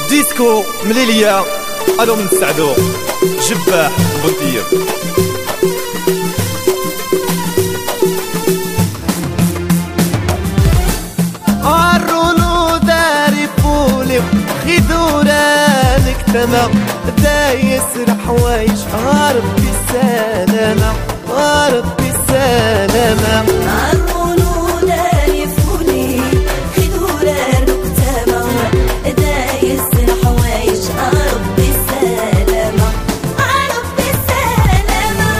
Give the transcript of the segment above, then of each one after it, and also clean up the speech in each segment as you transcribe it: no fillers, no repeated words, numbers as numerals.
ديسكو مليلية الو من سعدو جباح بنطيب. عرونو داري فولي خيدورانك تما دايس الحوايج هارب بالسلامة هارب بالسلامة. عرونو داري فولي خيدورانك تما دايس الحوايج هارب بالسلامة هارب بالسلامة.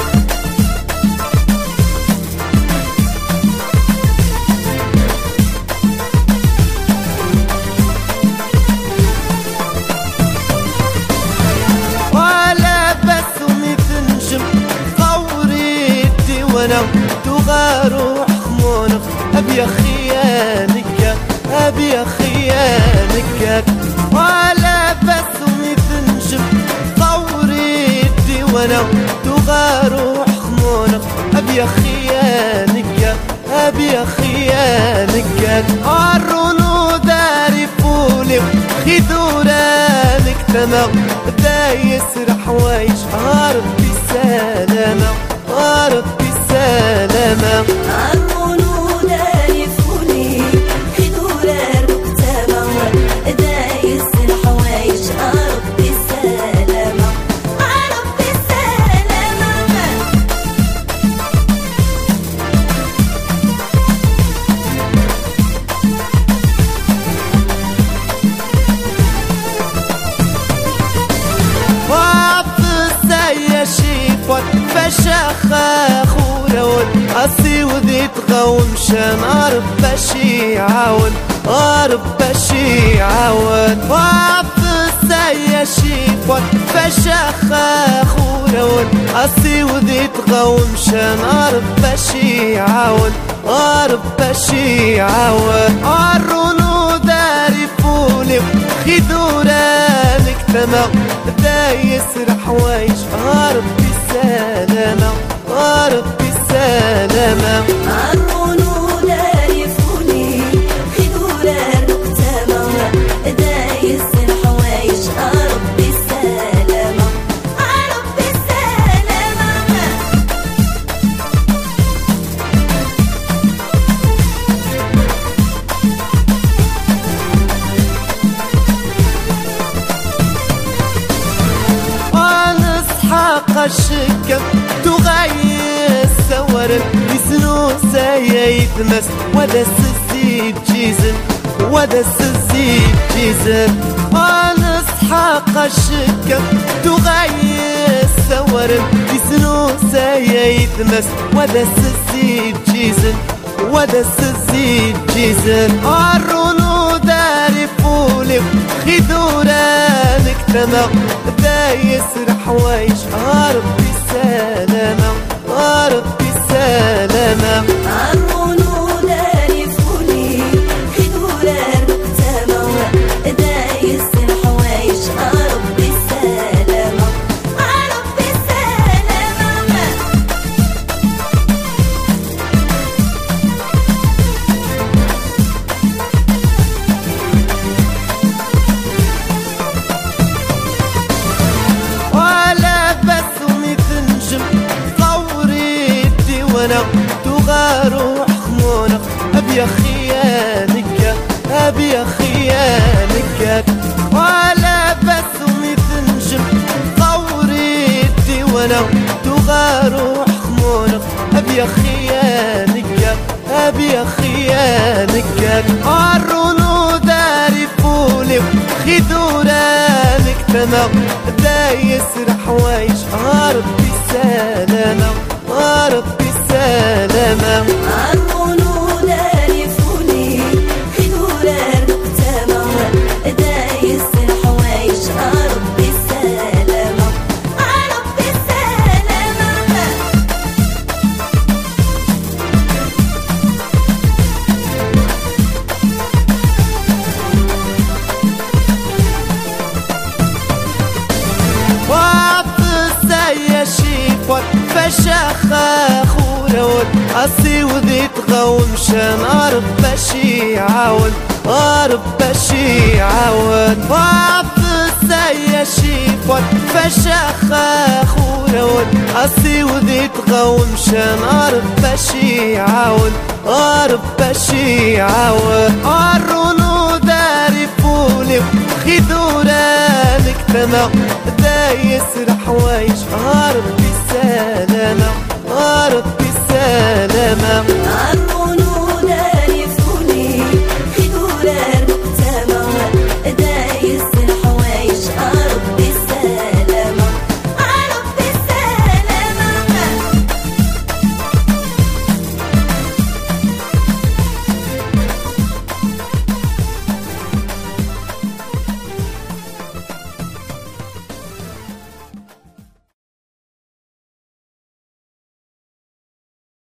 وانا تغارو حمونك ابي خيانك ابي خيانك ولا بس ومتنجم طوريتي وانا تغارو حمونك ابي خيانك ابي خيانك. عرونو داري فولي خيدورانك تمام دايس الحوايج هارب بالسلامة هارب بالسلامة. عرونو داري فولي خيدورانك تما دايس الحوايج هارب بالسلامة هارب بالسلامة. فشاخة خورون أصي وذي تغوم شان عرب بشي عاون عرب بشي عاون. وعبس يا شيفون فشاخة خورون أصي وذي تغوم شان عرب بشي عاون عرب بشي عاون. عرونو داري فولي خيدورانك تمام دايس الحوايج هارب بالسلامة هارب بالسلامة. عرونو داري فولي خيدورانك تما دايس الحوايج هارب بالسلامة هارب بالسلامة. الشكم تغيس سورن يسنو سيتمس ودس الزيب جيزن ودس الزيب جيزن. نسحق الشكم تغيس سورن يسنو سيتمس ودس الزيب جيزن ودس الزيب جيزن. عرونو داري فولي خيدورانك تمام دايس الحوايج هارب بالسلامة هارب بالسلامة. عرونو داري فولي خيدورانك تما دايس الحوايج هارب بالسلامة هارب بالسلامة. وانا تغارو حمونك ابي خيانك ابي خيانك. ولا بس ومتنجم طوريتي وانا تغارو حمونك ابي خيانك ابي خيانك. عرونو داري فولي خيدورانك تمام دايس الحوايج هارب بالسلامة هارب بالسلامة. عرونو داري فولي خيدورانك تما دايس الحوايج هارب بالسلامة هارب بالسلامة. وعبس يا شيفون فشاخة خورون أصي وذي تغوم شان عرب بشي عاون عرب بشي عاون. شيفون فشاخة خورون أصي وذي تغاو مشان ربي يعاون ربي يعاون عرونو داري فولي خذورانك تما دايس الحوايج ربي سلامة ربي سلامة.